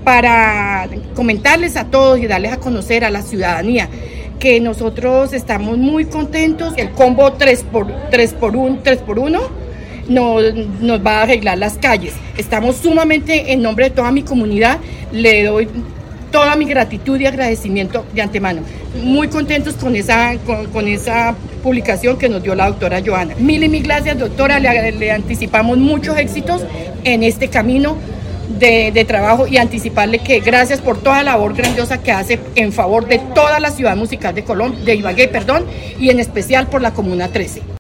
para comentarles a todos y darles a conocer a la ciudadanía que nosotros estamos muy contentos. El combo 3x1 nos va a arreglar las calles. Estamos sumamente, en nombre de toda mi comunidad, le doy toda mi gratitud y agradecimiento de antemano. Muy contentos con esa publicación que nos dio la doctora Joana. Mil gracias, doctora. Le anticipamos muchos éxitos en este camino de trabajo y anticiparle que gracias por toda la labor grandiosa que hace en favor de toda la ciudad musical de Ibagué, y en especial por la Comuna 13.